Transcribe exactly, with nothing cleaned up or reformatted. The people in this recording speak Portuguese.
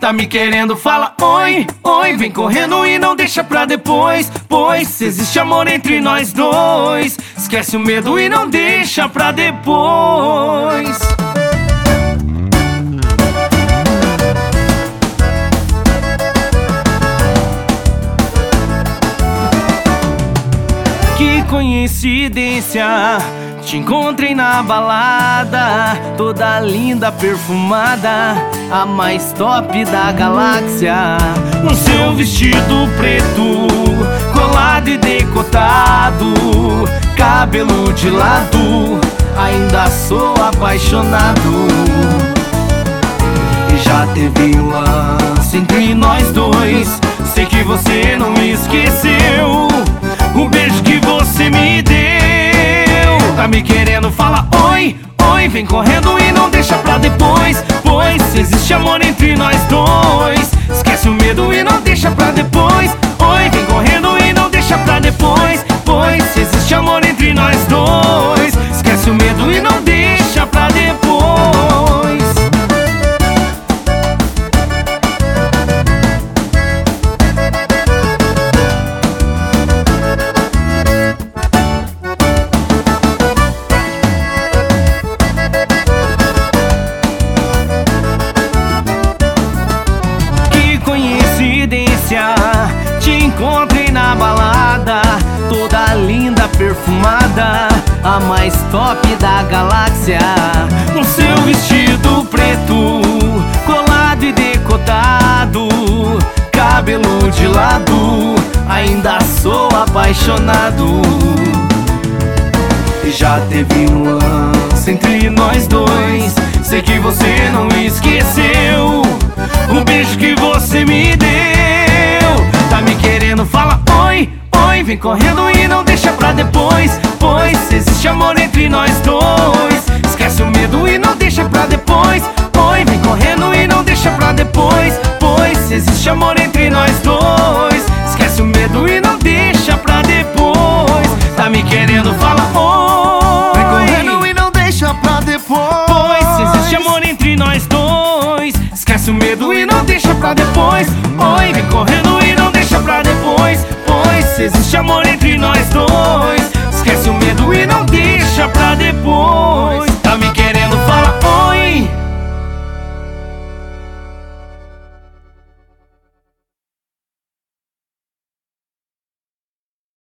Tá me querendo, fala oi, oi. Vem correndo e não deixa pra depois, pois se existe amor entre nós dois, esquece o medo e não deixa pra depois. Que coincidência, te encontrei na balada, toda linda, perfumada, a mais top da galáxia. No seu vestido preto, colado e decotado, cabelo de lado, ainda sou apaixonado. E já teve um lance entre nós dois, sei que você não me esqueceu o beijo que você me deu. Tá me querendo, fala oi, oi. Vem correndo e não deixa pra depois, pois se existe amor entre nós dois, esquece o medo e não deixa pra depois. Oi, vem correndo e não deixa pra depois, pois se existe amor entre nós dois, esquece o medo e não deixa pra depois. Coincidência, te encontrei na balada, toda linda, perfumada, a mais top da galáxia. Com seu vestido preto, colado e decotado, cabelo de lado, ainda sou apaixonado. E já teve um lance entre nós dois, sei que você não esqueceu o beijo que você me deu. Tá me querendo, fala oi, oi. Vem correndo e não deixa pra depois, pois se existe amor entre nós dois, esquece o medo e não deixa pra depois. Oi, vem correndo e não deixa pra depois, pois se existe amor entre nós dois, esquece o medo e não deixa pra depois. Tá me querendo, fala oi. Vem correndo e não deixa pra depois, pois se existe amor entre nós dois, esquece o medo e não deixa pra depois. Oi, vem correndo e não deixa pra depois, pois se existe amor entre